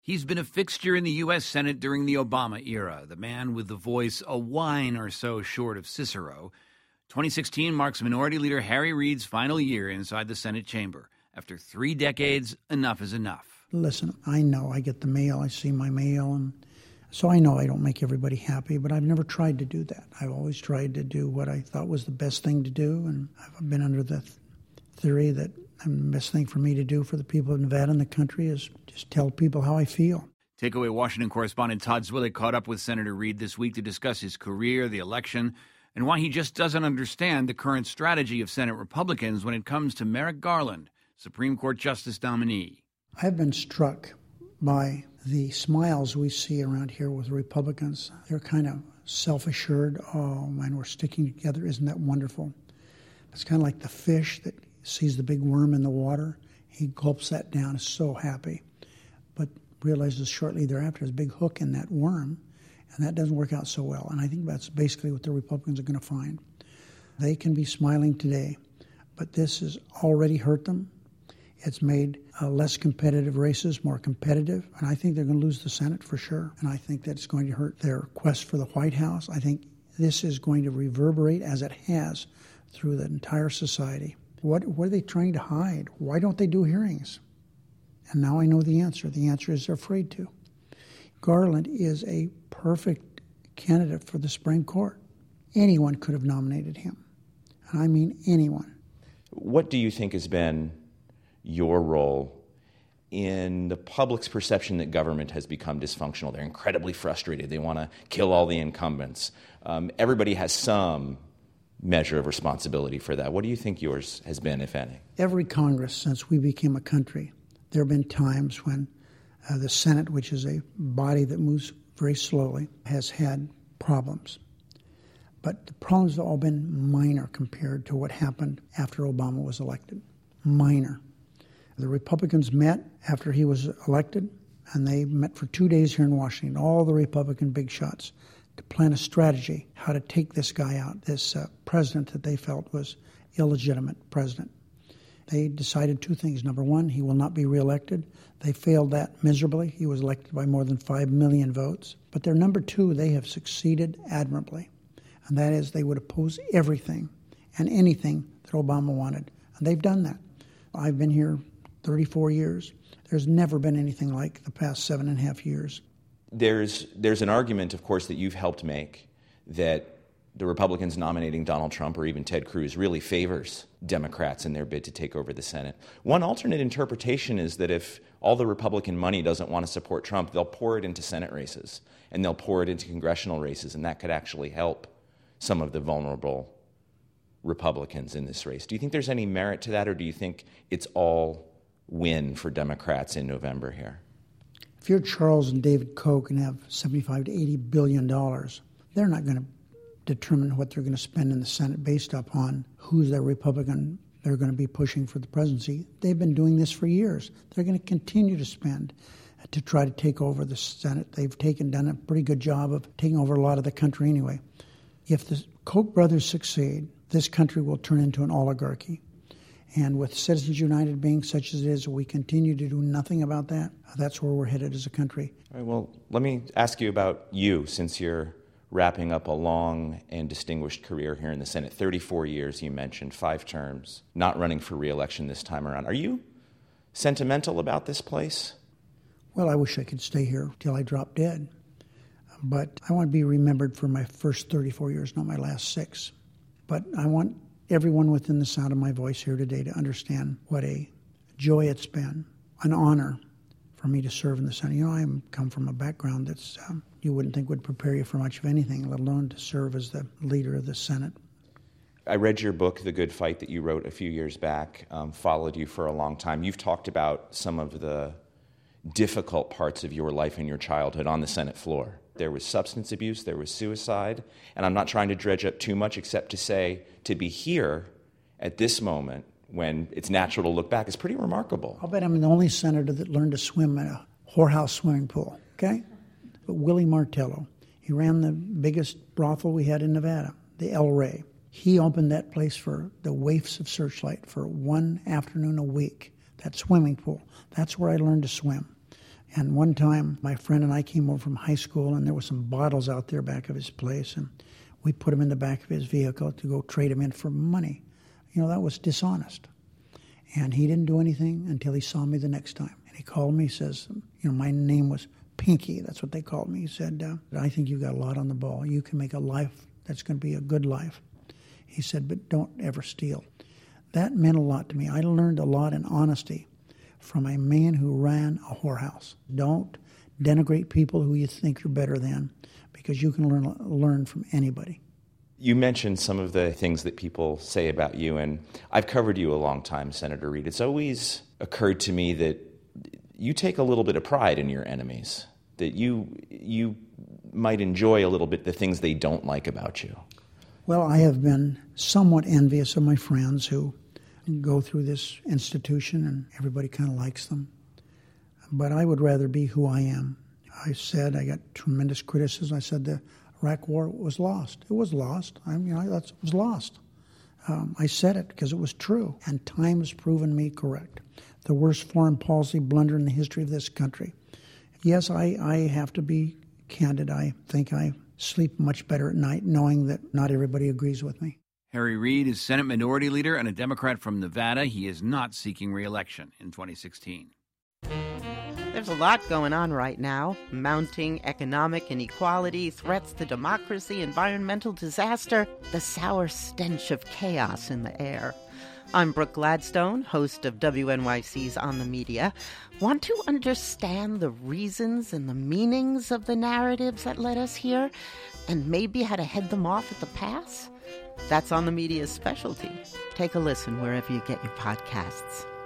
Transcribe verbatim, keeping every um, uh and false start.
He's been a fixture in the U S Senate during the Obama era, the man with the voice a whine or so short of Cicero. twenty sixteen marks Minority Leader Harry Reid's final year inside the Senate chamber. After three decades, enough is enough. Listen, I know I get the mail, I see my mail, and so I know I don't make everybody happy, but I've never tried to do that. I've always tried to do what I thought was the best thing to do, and I've been under the th- theory that the best thing for me to do for the people of Nevada and the country is just tell people how I feel. Takeaway Washington correspondent Todd Zwillich caught up with Senator Reid this week to discuss his career, the election, and why he just doesn't understand the current strategy of Senate Republicans when it comes to Merrick Garland, Supreme Court Justice nominee. I've been struck by the smiles we see around here with Republicans. They're kind of self-assured. Oh, man, we're sticking together. Isn't that wonderful? It's kind of like the fish that sees the big worm in the water. He gulps that down, is so happy, but realizes shortly thereafter there's a big hook in that worm, and that doesn't work out so well. And I think that's basically what the Republicans are going to find. They can be smiling today, but this has already hurt them. It's made uh, less competitive races more competitive, and I think they're going to lose the Senate for sure. And I think that it's going to hurt their quest for the White House. I think this is going to reverberate, as it has, through the entire society. What, what are they trying to hide? Why don't they do hearings? And now I know the answer. The answer is they're afraid to. Garland is a perfect candidate for the Supreme Court. Anyone could have nominated him, and I mean anyone. What do you think has been your role in the public's perception that government has become dysfunctional? They're incredibly frustrated. They want to kill all the incumbents. Um, everybody has some measure of responsibility for that. What do you think yours has been, if any? Every Congress since we became a country, there have been times when uh, the Senate, which is a body that moves very slowly, has had problems. But the problems have all been minor compared to what happened after Obama was elected. Minor. The Republicans met after he was elected, and they met for two days here in Washington, all the Republican big shots, to plan a strategy how to take this guy out, this uh, president that they felt was illegitimate president. They decided two things. Number one, he will not be reelected. They failed that miserably. He was elected by more than five million votes. But their number two, they have succeeded admirably, and that is they would oppose everything and anything that Obama wanted, and they've done that. I've been here thirty-four years. There's never been anything like the past seven and a half years. There's there's an argument, of course, that you've helped make that the Republicans nominating Donald Trump or even Ted Cruz really favors Democrats in their bid to take over the Senate. One alternate interpretation is that if all the Republican money doesn't want to support Trump, they'll pour it into Senate races and they'll pour it into congressional races, and that could actually help some of the vulnerable Republicans in this race. Do you think there's any merit to that, or do you think it's all win for Democrats in November here? If you're Charles and David Koch and have seventy-five to eighty billion dollars, they're not going to determine what they're going to spend in the Senate based upon who's their Republican they're going to be pushing for the presidency. They've been doing this for years. They're going to continue to spend to try to take over the Senate. They've taken done a pretty good job of taking over a lot of the country anyway. If the Koch brothers succeed, this country will turn into an oligarchy. And with Citizens United being such as it is, we continue to do nothing about that. That's where we're headed as a country. All right, well, let me ask you about you, since you're wrapping up a long and distinguished career here in the Senate. thirty-four years, you mentioned, five terms, not running for re-election this time around. Are you sentimental about this place? Well, I wish I could stay here till I drop dead. But I want to be remembered for my first thirty-four years, not my last six. But I want everyone within the sound of my voice here today to understand what a joy it's been, an honor for me to serve in the Senate. You know, I come from a background that's um, you wouldn't think would prepare you for much of anything, let alone to serve as the leader of the Senate. I read your book, The Good Fight, that you wrote a few years back, um, followed you for a long time. You've talked about some of the difficult parts of your life and your childhood on the Senate floor. There was substance abuse, there was suicide, and I'm not trying to dredge up too much except to say to be here at this moment when it's natural to look back is pretty remarkable. I'll bet I'm the only senator that learned to swim in a whorehouse swimming pool, okay? But Willie Martello, he ran the biggest brothel we had in Nevada, the El Rey. He opened that place for the waifs of Searchlight for one afternoon a week, that swimming pool. That's where I learned to swim. And one time, my friend and I came over from high school, and there were some bottles out there back of his place, and we put them in the back of his vehicle to go trade them in for money. You know, that was dishonest. And he didn't do anything until he saw me the next time. And he called me, says, you know, my name was Pinky. That's what they called me. He said, uh, I think you've got a lot on the ball. You can make a life that's going to be a good life. He said, but don't ever steal. That meant a lot to me. I learned a lot in honesty from a man who ran a whorehouse. Don't denigrate people who you think you're better than, because you can learn learn from anybody. You mentioned some of the things that people say about you, and I've covered you a long time, Senator Reid. It's always occurred to me that you take a little bit of pride in your enemies, that you you might enjoy a little bit the things they don't like about you. Well, I have been somewhat envious of my friends who go through this institution and everybody kind of likes them. But I would rather be who I am. I said, I got tremendous criticism. I said the Iraq War was lost. It was lost. I mean, I, that was lost. Um, I said it because it was true, and time has proven me correct. The worst foreign policy blunder in the history of this country. Yes, I, I have to be candid. I think I sleep much better at night knowing that not everybody agrees with me. Harry Reid is Senate Minority Leader and a Democrat from Nevada. He is not seeking re-election in twenty sixteen. There's a lot going on right now. Mounting economic inequality, threats to democracy, environmental disaster, the sour stench of chaos in the air. I'm Brooke Gladstone, host of W N Y C's On the Media. Want to understand the reasons and the meanings of the narratives that led us here, and maybe how to head them off at the pass? That's On the Media's specialty. Take a listen wherever you get your podcasts.